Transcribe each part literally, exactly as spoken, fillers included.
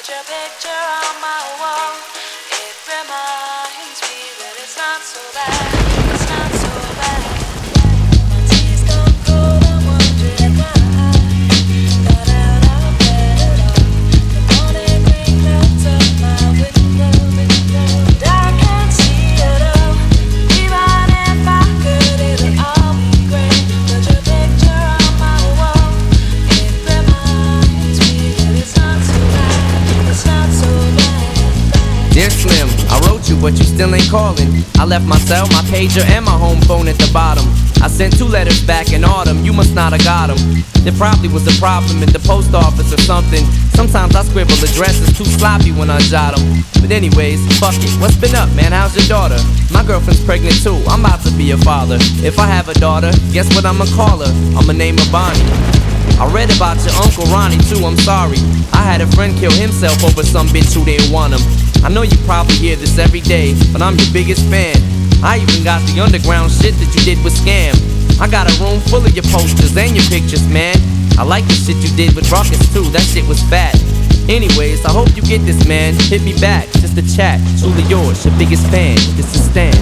Put your picture on my wall. It reminds me that it's not so bad. It's not so bad. My tea's gone cold. I'm wondering why I got out of bed at all. The morning rain clouds up my window, and I can't see it all. Even if I could, it'll all be great. Put your picture on my wall. It reminds me that it's not so bad. It's not so bad. Dear Slim, I wrote you, but you still ain't calling. I left my cell, my pager, and my home phone at the bottom. I sent two letters back in autumn, you must not have got them. There probably was a problem in the post office or something. Sometimes I scribble addresses too sloppy when I jot them. But anyways, fuck it, what's been up, man? How's your daughter? My girlfriend's pregnant too, I'm about to be a father. If I have a daughter, guess what I'ma call her? I'ma name her Bonnie. I read about your Uncle Ronnie too, I'm sorry. I had a friend kill himself over some bitch who didn't want him. I know you probably hear this every day, but I'm your biggest fan. I even got the underground shit that you did with Scam. I got a room full of your posters and your pictures, man. I like the shit you did with Ruckus too, that shit was fat. Anyways, I hope you get this, man. Hit me back, just a chat. Truly yours, your biggest fan. This is Stan.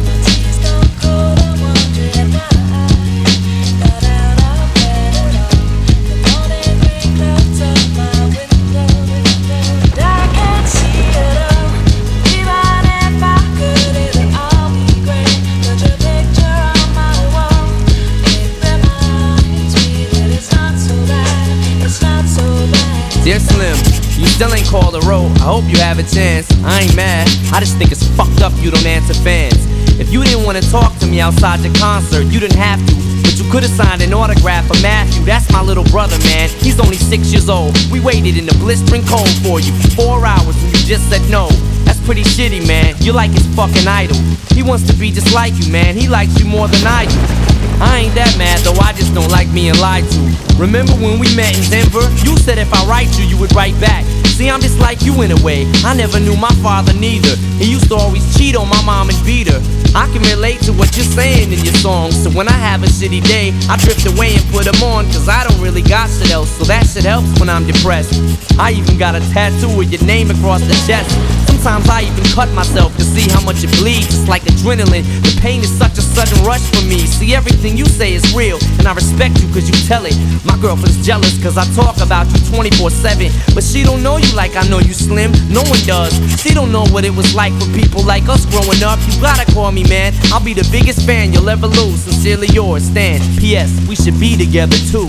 Dear Slim, you still ain't called a road. I hope you have a chance. I ain't mad, I just think it's fucked up you don't answer fans. If you didn't want to talk to me outside your concert, you didn't have to. But you could've signed an autograph for Matthew. That's my little brother, man. He's only six years old. We waited in the blistering cold for you for four hours and you just said no. That's pretty shitty, man. You're like his fucking idol. He wants to be just like you, man. He likes you more than I do. I ain't that mad though, I just don't like being lied to. Remember when we met in Denver? You said if I write you, you would write back. See, I'm just like you in a way. I never knew my father neither. He used to always cheat on my mom and beat her. I can relate to what you're saying in your songs. So when I have a shitty day, I drift away and put them on. Cause I don't really got shit else, so that shit helps when I'm depressed. I even got a tattoo with your name across the chest. Sometimes I even cut myself to see how much it bleeds. It's like adrenaline. The pain is such a sudden rush for me. See, everything you say is real, and I respect you cause you tell it. My girlfriend's jealous cause I talk about you twenty-four seven. But she don't know you like I know you, Slim. No one does. She don't know what it was like for people like us growing up. You gotta call me, man. I'll be the biggest fan you'll ever lose. Sincerely yours, Stan. P S. We should be together too.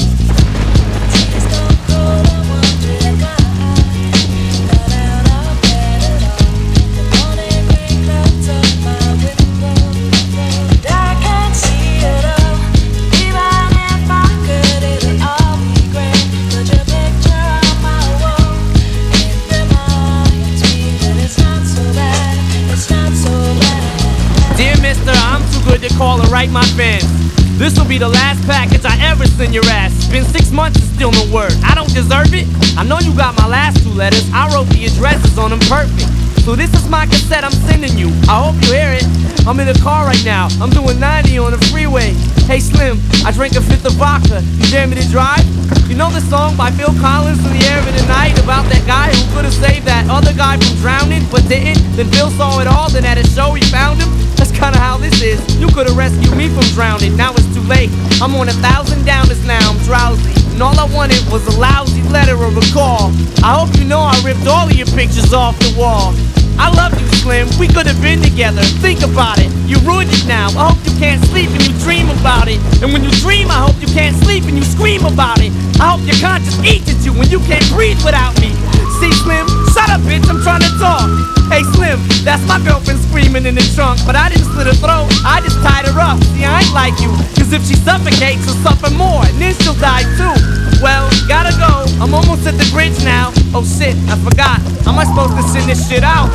To call and write my fans. This'll be the last package I ever send your ass. It's been six months and still no word. I don't deserve it. I know you got my last two letters. I wrote the addresses on them perfect. So this is my cassette I'm sending you. I hope you hear it. I'm in the car right now. I'm doing ninety on the freeway. Hey Slim, I drank a fifth of vodka. You dare me to drive? You know the song by Phil Collins, In the Air of the Night, about that guy who could've saved that other guy from drowning but didn't? Then Phil saw it all, then at a show he found him. That's kinda how this is. You could've rescued me from drowning, now it's too late. I'm on a thousand downers now, I'm drowsy. And all I wanted was a lousy letter or a call. I hope you know I ripped all of your pictures off the wall. I love you, Slim, we could've been together. Think about it, you ruined it now. I hope you can't sleep and you dream about it. And when you dream, I hope you can't sleep and you scream about it. I hope your conscience eats at you when you can't breathe without me. See, Slim, shut up, bitch, I'm trying to talk. Hey, Slim, that's my girlfriend screaming in the trunk. But I didn't slit her throat, I just tied her up. See, I ain't like you, cause if she suffocates, she'll suffer more, and then she'll die too. Well, gotta go, I'm almost at the bridge now. Oh shit, I forgot, how am I supposed to send this shit out?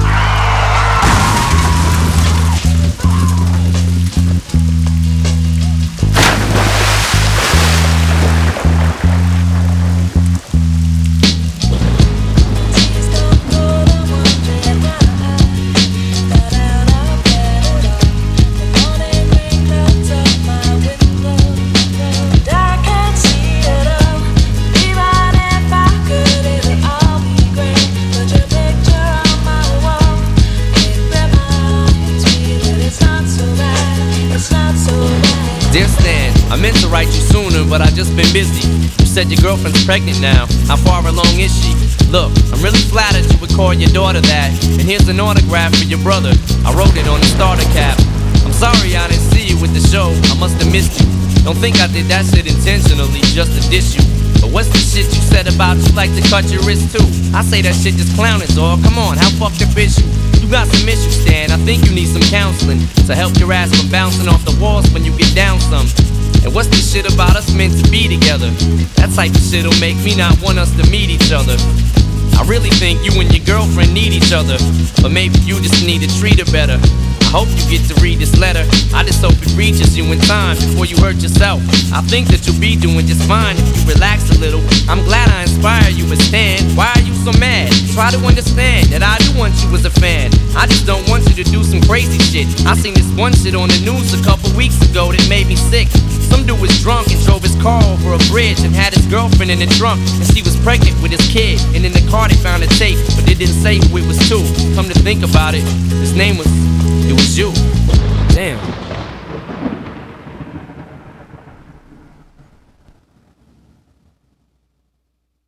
Put your but I just been busy. You said your girlfriend's pregnant now. How far along is she? Look, I'm really flattered you would call your daughter that. And here's an autograph for your brother. I wrote it on the starter cap. I'm sorry I didn't see you with the show. I must have missed you. Don't think I did that shit intentionally just to diss you. But what's the shit you said about you like to cut your wrist too? I say that shit just clowning, dog. Come on, how fucked up is you? You got some issues, Stan. I think you need some counseling to help your ass from bouncing off the walls when you get down some. And what's the shit about us meant to be together? That type of shit'll make me not want us to meet each other. I really think you and your girlfriend need each other, but maybe you just need to treat her better. I hope you get to read this letter. I just hope it reaches you in time before you hurt yourself. I think that you'll be doing just fine if you relax a little. I'm glad I inspire you, but Stan, why are you so mad? Try to understand that I do want you as a fan. I just don't want you to do some crazy shit. I seen this one shit on the news a couple weeks ago that made me sick. Some dude was drunk and drove his car over a bridge and had his girlfriend in the trunk, and she was pregnant with his kid. And in the car they found a tape, but they didn't say who it was to. Come to think about it, his name was, it was you. Damn.